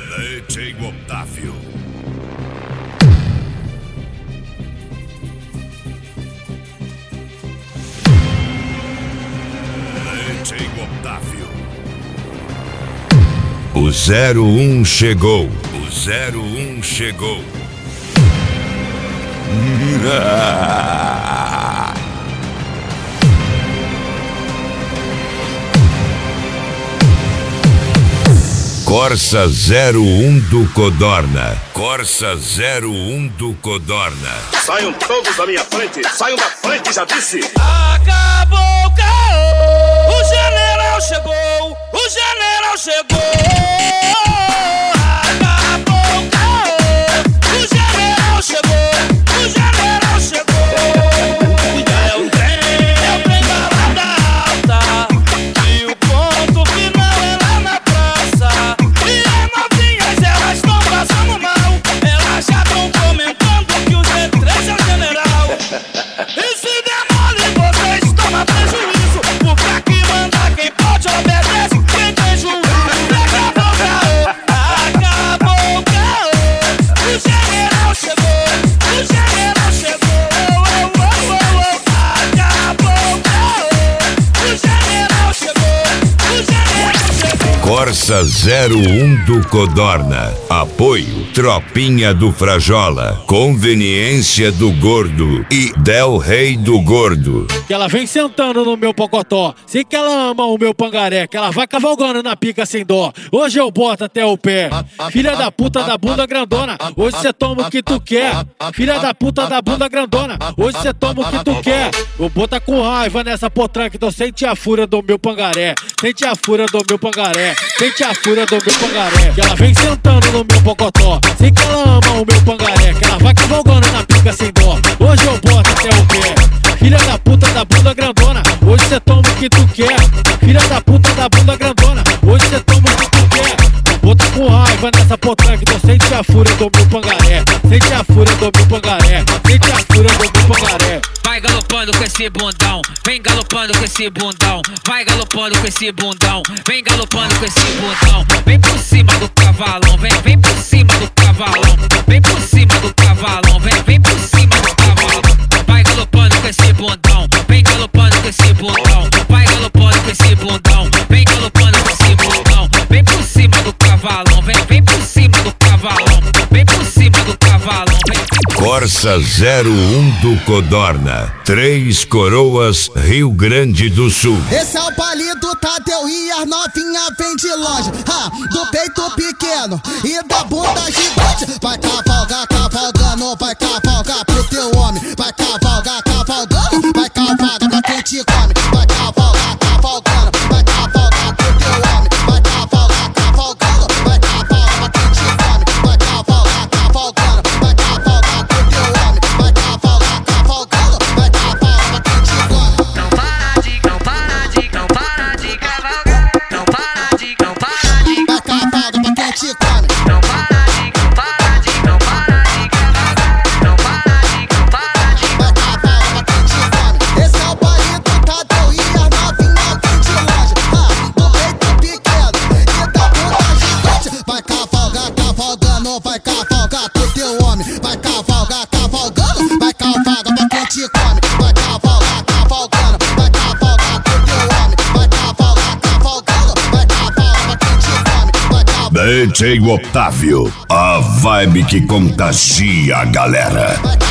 DJ Otávio. DJ Otávio. O 01 chegou. O 01 chegou. Corsa 01 do Codorna. Corsa 01 do Codorna. Saiam todos da minha frente. Saiam da frente, já disse. Acabou o caô. O general chegou. O general chegou. Acabou o caô. O general chegou. O general chegou. É o trem balada alta. E o ponto final é lá na praça. E as novinhas, elas estão passando mal. Elas já estão comentando que o G3 é o general. E se demole, vocês tomam prejuízo. Porque aqui manda quem pode, obedece quem tem juízo. Acabou o caô, acabou o caô. O general chegou, o general chegou. Acabou o caô, o general chegou, o general chegou. Corsa 01 do Codorna. Apoio Tropinha do Frajola. Conveniência do Gordo e Del Rey do Gordo. Que ela vem sentando no meu pocotó. Sei que ela ama o meu pangaré. Que ela vai cavalgando na pica sem dó. Hoje eu boto até o pé. Filha da puta da bunda grandona. Hoje cê toma o que tu quer. Filha da puta da bunda grandona. Hoje cê toma o que tu quer. Vou botar com raiva nessa potranca. Então sente a fúria do meu pangaré. Sente a fúria do meu pangaré. Sente a fúria do meu pangaré. Que ela vem sentando no meu pocotó. Sei que ela ama o meu pangaré. Que ela vai cavalgando na pica sem dó. Hoje eu boto até o pé. Filha da puta da bunda grandona. Hoje cê toma o que tu quer. Filha da puta da bunda grandona. Hoje cê toma o que tu quer. Vou botar com raiva nessa potranca. Então sente a fúria do meu pangaré. Sente a fúria do meu pangaré. Sente a fúria do meu pangaré. Vai galopando com esse bundão, vem galopando com esse bundão, vai galopando com esse bundão, vem galopando com esse bundão, vem por cima do cavalão, vem por cima do cavalão, vem por cima do cavalão, vem por cima do cavalão. Vai galopando com esse bundão, vem galopando com esse bundão, vai galopando com esse bundão, vem galopando com esse bundão, vem por cima do cavalão, vem por cima do cavalão, vem por cima do cavalão, Corsa 01 do Codorna. Três Coroas, Rio Grande do Sul. Esse é o palito Tadeu e as novinha vem de longe. Do peito pequeno e da bunda gigante. Vai cavalgar, cavalgando, vai cavalgar pro teu homem. Vai cavalgar, cavalgando, vai cavalgar pra quem te come. Vai cavalgar, cavalgando, vai cavalgar pro teu homem. Vai cavalgar, cavalgando, vai cavalgar pra quem te come. Vai cavalgar, cavalgando, vai cavalgar pro teu homem. Vai cavalgar, cavalgando, vai cavalgar pra quem te come. não para de cavalgar, não para de Vai cavalgar pra quem te come. não para de cavalgar, não para de Vai cavalgar pra quem te come. Esse é o palito Tadeu e as novinha vem de longe. Do peito pequeno e da bunda gigante. Vai cavalgar, cavalgando, vai cavalgar pro teu homem. Vai cavalgar, cavalgando, vai cavalgar pra quem te come. Vai cavalgar, cavalgando, vai cavalgar pro teu homem. Vai cavalgar, cavalgando, vai cavalgar pra quem te come. Vai cavalgar, DJ Otávio. A vibe que contagia a galera. vai